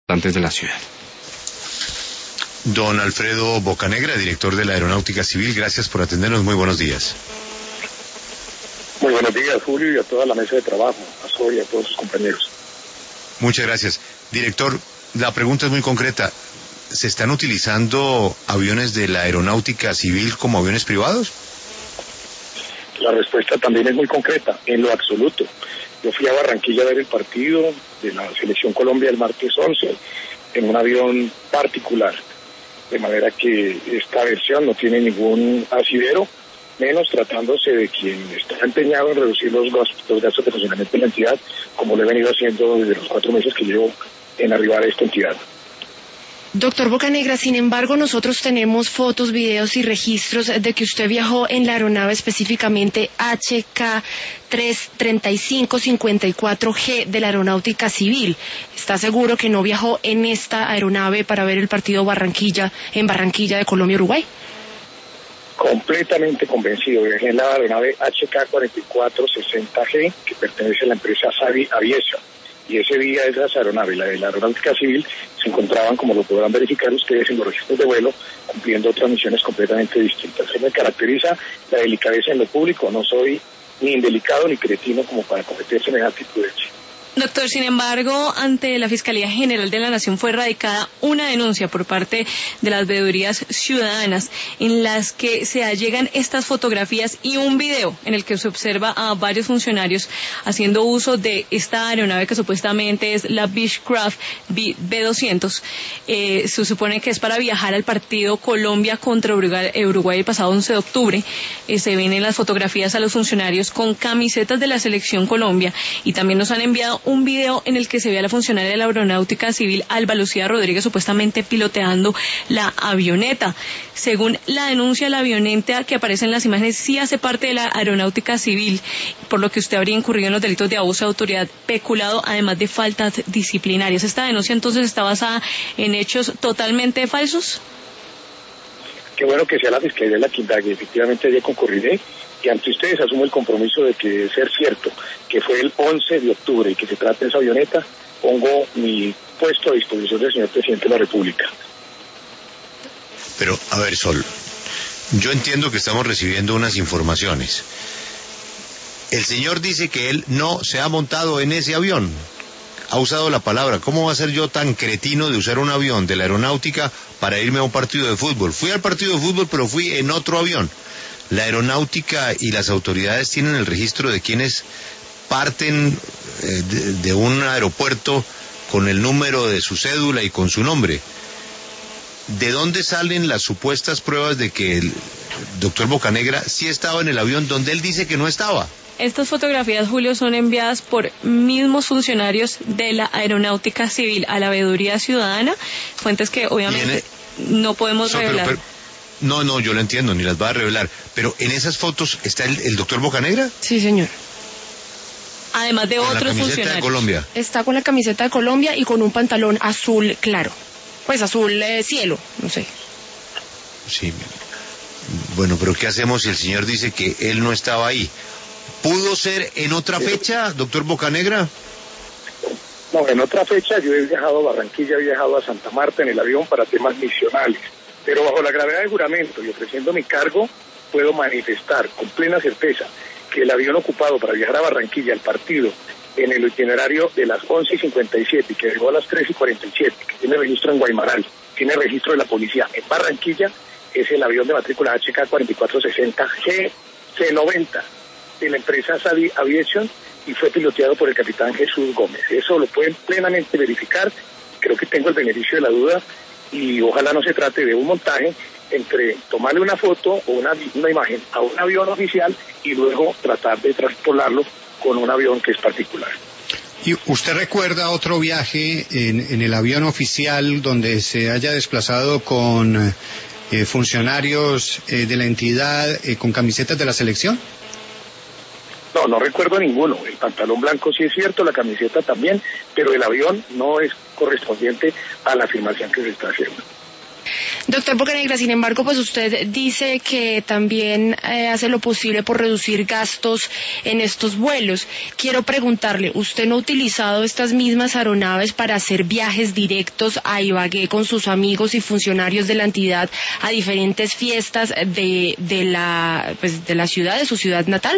importantes de la ciudad. Don Alfredo Bocanegra, director de la Aeronáutica Civil, gracias por atendernos. Muy buenos días. Muy buenos días, Julio, y a toda la mesa de trabajo, a Soy y a todos sus compañeros. Muchas gracias. Director, la pregunta es muy concreta. ¿Se están utilizando aviones de la Aeronáutica Civil como aviones privados? La respuesta también es muy concreta, en lo absoluto. Yo fui a Barranquilla a ver el partido de la Selección Colombia el martes 11 en un avión particular, de manera que esta versión no tiene ningún asidero, menos tratándose de quien está empeñado en reducir los gastos de funcionamiento de la entidad, como lo he venido haciendo desde los 4 meses que llevo en arribar a esta entidad. Doctor Bocanegra, sin embargo, nosotros tenemos fotos, videos y registros de que usted viajó en la aeronave específicamente HK-335-54G de la Aeronáutica Civil. ¿Está seguro que no viajó en esta aeronave para ver el partido en Barranquilla de Colombia-Uruguay? Completamente convencido. Viajé en la aeronave HK-4460G, que pertenece a la empresa Savi Aviation. Y ese día esas aeronaves, la de la Aeronáutica Civil, se encontraban, como lo podrán verificar ustedes, en los registros de vuelo, cumpliendo otras misiones completamente distintas. Eso me caracteriza la delicadeza en lo público. No soy ni indelicado ni cretino como para cometer semejante imprudencia. Doctor, sin embargo, ante la Fiscalía General de la Nación fue radicada una denuncia por parte de las veedurías ciudadanas en las que se allegan estas fotografías y un video en el que se observa a varios funcionarios haciendo uso de esta aeronave que supuestamente es la Beechcraft B200. Se supone que es para viajar al partido Colombia contra Uruguay el pasado 11 de octubre. Se ven en las fotografías a los funcionarios con camisetas de la Selección Colombia y también nos han enviado un video en el que se ve a la funcionaria de la Aeronáutica Civil, Alba Lucía Rodríguez, supuestamente piloteando la avioneta. Según la denuncia, la avioneta que aparece en las imágenes sí hace parte de la Aeronáutica Civil, por lo que usted habría incurrido en los delitos de abuso de autoridad, peculado, además de faltas disciplinarias. ¿Esta denuncia entonces está basada en hechos totalmente falsos? Qué bueno que sea la Fiscalía la que indague. Efectivamente, yo concurriré y ante ustedes asumo el compromiso de que, de ser cierto, que fue el 11 de octubre y que se trata de esa avioneta, pongo mi puesto a disposición del señor Presidente de la República. Pero, a ver, Sol, yo entiendo que estamos recibiendo unas informaciones. El señor dice que él no se ha montado en ese avión. Ha usado la palabra. ¿Cómo va a ser yo tan cretino de usar un avión de la aeronáutica para irme a un partido de fútbol? Fui al partido de fútbol, pero fui en otro avión. La aeronáutica y las autoridades tienen el registro de quienes parten de un aeropuerto con el número de su cédula y con su nombre. ¿De dónde salen las supuestas pruebas de que el doctor Bocanegra sí estaba en el avión donde él dice que no estaba? Estas fotografías, Julio, son enviadas por mismos funcionarios de la Aeronáutica Civil a la veeduría ciudadana, fuentes que obviamente no podemos revelar. No, yo lo entiendo, ni las va a revelar, pero en esas fotos está el doctor Bocanegra. Sí, señor. Además de otros funcionarios. Con la camiseta de Colombia. Está con la camiseta de Colombia y con un pantalón azul claro, pues azul cielo, no sé. Sí, bueno, pero ¿qué hacemos si el señor dice que él no estaba ahí? ¿Pudo ser en otra fecha, doctor Bocanegra? No, en otra fecha yo he viajado a Barranquilla, he viajado a Santa Marta en el avión para temas misionales, pero bajo la gravedad del juramento y ofreciendo mi cargo, puedo manifestar con plena certeza que el avión ocupado para viajar a Barranquilla al partido en el itinerario de las 11:57 y que llegó a las 3:47, que tiene registro en Guaymaral, tiene registro de la policía en Barranquilla, es el avión de matrícula HK-4460 GC90 de la empresa Savi Aviation y fue piloteado por el capitán Jesús Gómez. Eso lo pueden plenamente verificar. Creo que tengo el beneficio de la duda y ojalá no se trate de un montaje entre tomarle una foto o una imagen a un avión oficial y luego tratar de traspolarlo con un avión que es particular. ¿Y usted recuerda otro viaje en el avión oficial donde se haya desplazado con funcionarios de la entidad con camisetas de la selección? No recuerdo ninguno. El pantalón blanco sí es cierto, la camiseta también, pero el avión no es correspondiente a la afirmación que se está haciendo. Doctor Bocanegra, sin embargo, pues usted dice que también hace lo posible por reducir gastos en estos vuelos. Quiero preguntarle, ¿usted no ha utilizado estas mismas aeronaves para hacer viajes directos a Ibagué con sus amigos y funcionarios de la entidad a diferentes fiestas de la ciudad, de su ciudad natal?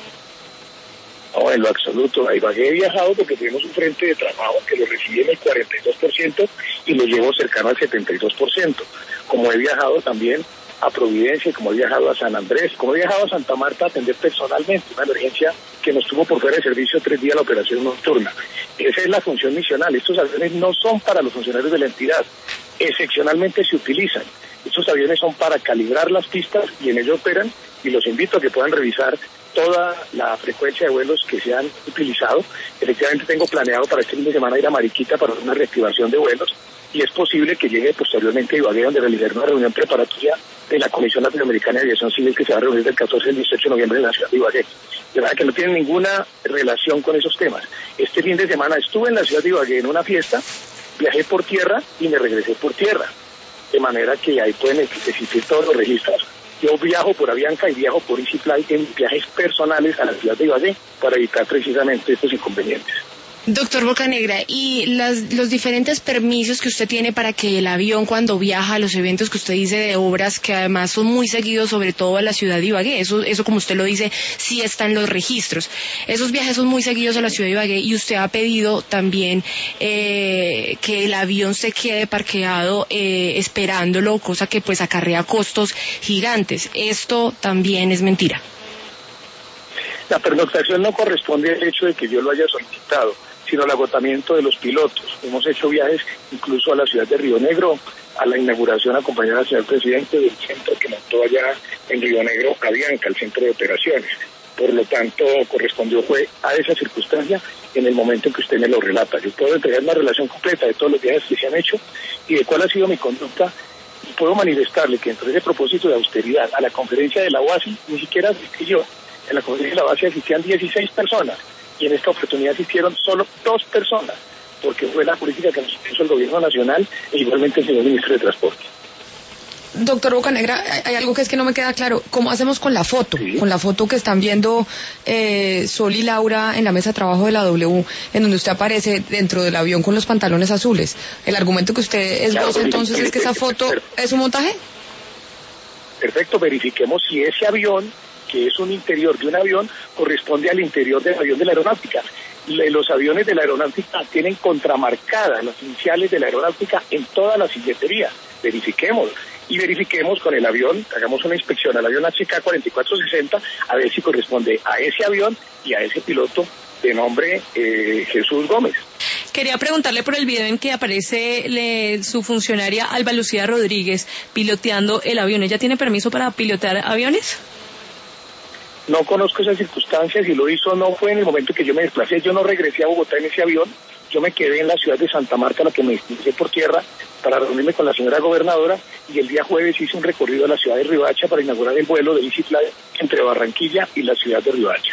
No, en lo absoluto. A Ibagué he viajado porque tenemos un frente de trabajo que lo recibe en el 42% y lo llevo cercano al 72%. Como he viajado también a Providencia, como he viajado a San Andrés, como he viajado a Santa Marta a atender personalmente una emergencia que nos tuvo por fuera de servicio 3 días la operación nocturna. Esa es la función misional. Estos aviones no son para los funcionarios de la entidad. Excepcionalmente se utilizan. Estos aviones son para calibrar las pistas y en ello operan, y los invito a que puedan revisar toda la frecuencia de vuelos que se han utilizado. Efectivamente tengo planeado para este fin de semana ir a Mariquita para una reactivación de vuelos, y es posible que llegue posteriormente a Ibagué, donde realizar una reunión preparatoria de la Comisión Latinoamericana de Aviación Civil que se va a reunir del 14 al 18 de noviembre en la ciudad de Ibagué. De verdad que no tiene ninguna relación con esos temas. Este fin de semana estuve en la ciudad de Ibagué en una fiesta, viajé por tierra y me regresé por tierra. De manera que ahí pueden existir todos los registros. Yo viajo por Avianca y viajo por EasyFly en viajes personales a la ciudad de Ibagué para evitar precisamente estos inconvenientes. Doctor Bocanegra, y los diferentes permisos que usted tiene para que el avión, cuando viaja a los eventos que usted dice de obras, que además son muy seguidos, sobre todo a la ciudad de Ibagué, eso como usted lo dice, sí está en los registros. Esos viajes son muy seguidos a la ciudad de Ibagué, y usted ha pedido también que el avión se quede parqueado esperándolo, cosa que pues acarrea costos gigantes. Esto también es mentira. La pernoctación no corresponde al hecho de que yo lo haya solicitado, sino al agotamiento de los pilotos. Hemos hecho viajes incluso a la ciudad de Río Negro, a la inauguración acompañada al señor presidente del centro que montó allá en Río Negro, Avianca, el centro de operaciones. Por lo tanto, fue a esa circunstancia en el momento en que usted me lo relata. Yo puedo entregar una relación completa de todos los viajes que se han hecho y de cuál ha sido mi conducta, y puedo manifestarle que entre ese propósito de austeridad a la conferencia de la OASI ni siquiera asistí yo. En la conferencia de la OASI asistían 16 personas. Y en esta oportunidad asistieron solo 2 personas, porque fue la política que nos hizo el gobierno nacional e igualmente el señor ministro de Transporte. Doctor Bocanegra, hay algo que es que no me queda claro. ¿Cómo hacemos con la foto? Sí. Con la foto que están viendo Sol y Laura en la mesa de trabajo de la W, en donde usted aparece dentro del avión con los pantalones azules. El argumento que usted esboza entonces es que esa foto es un montaje. Perfecto, verifiquemos si ese avión, que es un interior de un avión, corresponde al interior del avión de la aeronáutica. Los aviones de la aeronáutica tienen contramarcadas las iniciales de la aeronáutica en toda la silletería. Verifiquemos. Y verifiquemos con el avión, hagamos una inspección al avión HK 4460, a ver si corresponde a ese avión y a ese piloto de nombre Jesús Gómez. Quería preguntarle por el video en que aparece su funcionaria Alba Lucía Rodríguez piloteando el avión. ¿Ella tiene permiso para pilotear aviones? No conozco esas circunstancias, y lo hizo no fue en el momento que yo me desplacé. Yo no regresé a Bogotá en ese avión, yo me quedé en la ciudad de Santa Marta, a la que me desplacé por tierra para reunirme con la señora gobernadora, y el día jueves hice un recorrido a la ciudad de Riohacha para inaugurar el vuelo de EasyFly entre Barranquilla y la ciudad de Riohacha.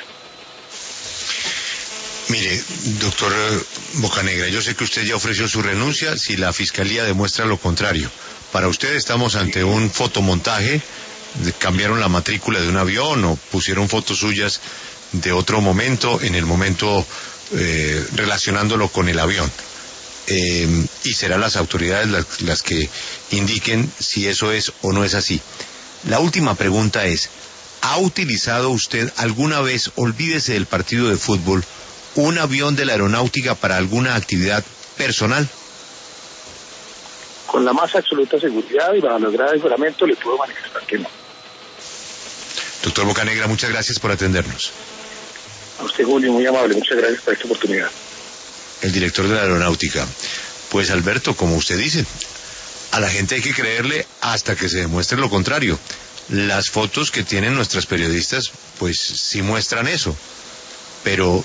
Mire, doctor Bocanegra, yo sé que usted ya ofreció su renuncia si la Fiscalía demuestra lo contrario. Para usted estamos ante un fotomontaje. Cambiaron la matrícula de un avión o pusieron fotos suyas de otro momento en el momento relacionándolo con el avión, y serán las autoridades las que indiquen si eso es o no es así. La última pregunta es: ¿ha utilizado usted alguna vez, olvídese del partido de fútbol, un avión de la aeronáutica para alguna actividad personal? Con la más absoluta seguridad y bajo los grados de juramento le puedo manifestar que no. Doctor Bocanegra, muchas gracias por atendernos. A usted, Julio, muy amable, muchas gracias por esta oportunidad. El director de la aeronáutica. Pues, Alberto, como usted dice, a la gente hay que creerle hasta que se demuestre lo contrario. Las fotos que tienen nuestras periodistas, pues sí muestran eso, pero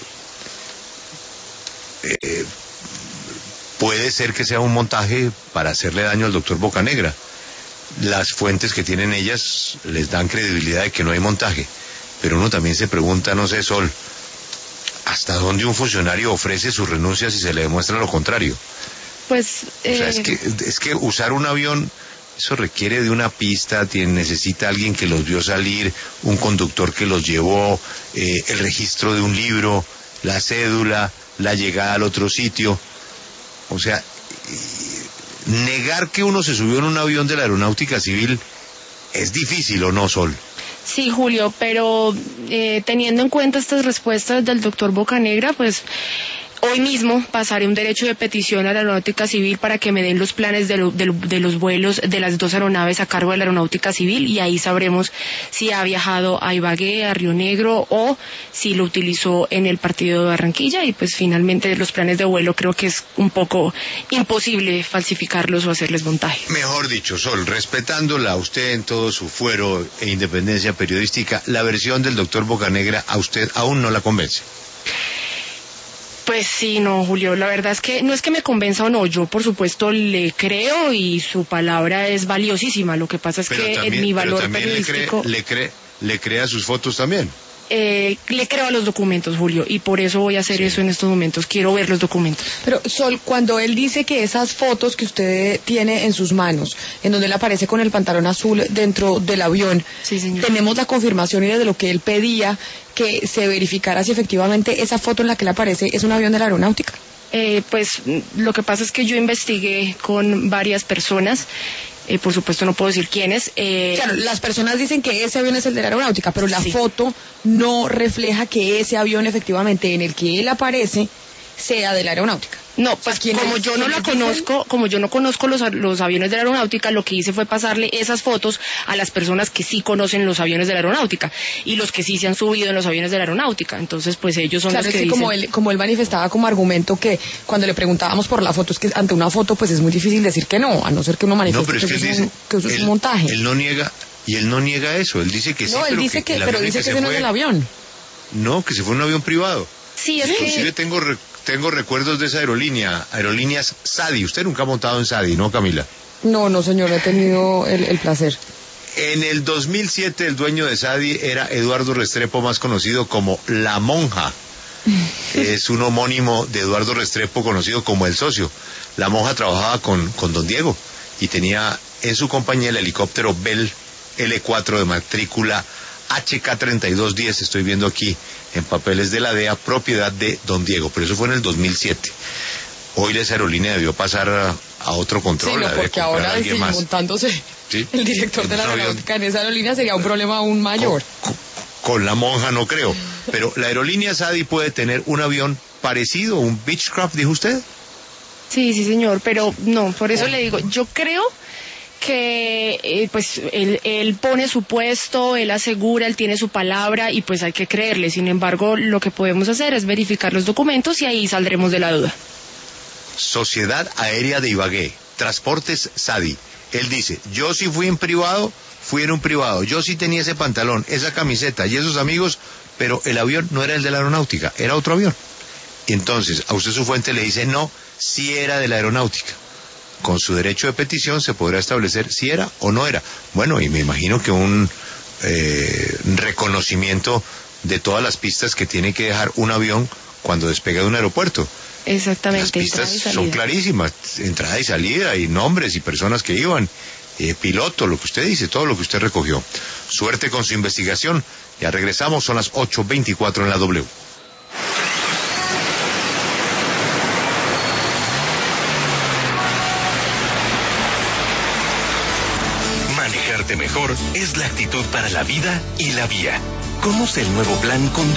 puede ser que sea un montaje para hacerle daño al doctor Bocanegra. Las fuentes que tienen ellas les dan credibilidad de que no hay montaje, pero uno también se pregunta, no sé, Sol, ¿hasta dónde un funcionario ofrece su renuncia si se le demuestra lo contrario? Pues o sea, es que usar un avión eso requiere de una pista, necesita alguien que los vio salir, un conductor que los llevó, el registro de un libro, la cédula, la llegada al otro sitio. O sea, negar que uno se subió en un avión de la Aeronáutica Civil es difícil, ¿o no, Sol? Sí, Julio, pero teniendo en cuenta estas respuestas del doctor Bocanegra, pues hoy mismo pasaré un derecho de petición a la Aeronáutica Civil para que me den los planes de los vuelos de las 2 aeronaves a cargo de la Aeronáutica Civil, y ahí sabremos si ha viajado a Ibagué, a Río Negro, o si lo utilizó en el partido de Barranquilla. Y pues finalmente los planes de vuelo creo que es un poco imposible falsificarlos o hacerles montaje. Mejor dicho, Sol, respetándola a usted en todo su fuero e independencia periodística, la versión del doctor Bocanegra a usted aún no la convence. Pues sí, no, Julio, la verdad es que no es que me convenza o no, yo por supuesto le creo y su palabra es valiosísima. Lo que pasa es que en mi valor periodístico... ¿Le cree a sus fotos también? Le creo a los documentos, Julio, y por eso voy a hacer eso en estos momentos. Quiero ver los documentos. Pero, Sol, cuando él dice que esas fotos que usted tiene en sus manos, en donde él aparece con el pantalón azul dentro del avión, sí, señor, tenemos la confirmación y de lo que él pedía que se verificara si efectivamente esa foto en la que él aparece es un avión de la Aeronáutica. Pues lo que pasa es que yo investigué con varias personas. Por supuesto no puedo decir quiénes. Claro, las personas dicen que ese avión es el de la Aeronáutica, pero la foto no refleja que ese avión efectivamente en el que él aparece sea de la Aeronáutica. No, pues como yo no la conozco, como yo no conozco los aviones de la Aeronáutica, lo que hice fue pasarle esas fotos a las personas que sí conocen los aviones de la Aeronáutica y los que sí se han subido en los aviones de la Aeronáutica. Entonces, pues ellos son los que dicen... Como él manifestaba como argumento que cuando le preguntábamos por la foto, es que ante una foto pues es muy difícil decir que no, a no ser que uno manifieste que eso es un montaje. Él no niega eso, él dice que sí, él dice que ese no es el avión. No, que se fue en un avión privado. Sí, es que... Inclusive tengo recuerdos de esa aerolínea, Aerolíneas SADI. Usted nunca ha montado en SADI, ¿no, Camila? No, señor, he tenido el placer. En el 2007 el dueño de SADI era Eduardo Restrepo, más conocido como La Monja. Es un homónimo de Eduardo Restrepo, conocido como El Socio. La Monja trabajaba con don Diego y tenía en su compañía el helicóptero Bell L4 de matrícula HK3210, estoy viendo aquí en papeles de la DEA, propiedad de don Diego, pero eso fue en el 2007. Hoy esa aerolínea debió pasar a otro control. Sí, no, porque ahora montándose el director de la Aeronáutica en esa aerolínea sería un problema aún mayor. Con La Monja no creo, pero la aerolínea SADI puede tener un avión parecido, un Beechcraft, dijo usted. Sí, señor, pero no, por eso le digo, yo creo que pues él pone su puesto, él asegura, él tiene su palabra y pues hay que creerle. Sin embargo, lo que podemos hacer es verificar los documentos y ahí saldremos de la duda. Sociedad Aérea de Ibagué, Transportes SADI. Él dice, yo sí fui en un privado, yo sí tenía ese pantalón, esa camiseta y esos amigos, pero el avión no era el de la Aeronáutica, era otro avión. Y entonces a usted su fuente le dice, no, sí era de la Aeronáutica. Con su derecho de petición se podrá establecer si era o no era. Bueno, y me imagino que un reconocimiento de todas las pistas que tiene que dejar un avión cuando despega de un aeropuerto. Exactamente. Las pistas son clarísimas, entrada y salida, y nombres y personas que iban, piloto, lo que usted dice, todo lo que usted recogió. Suerte con su investigación. Ya regresamos, son las 8:24 en la W. Manejarte mejor es la actitud para la vida y la vía. Conoce el nuevo plan Conduce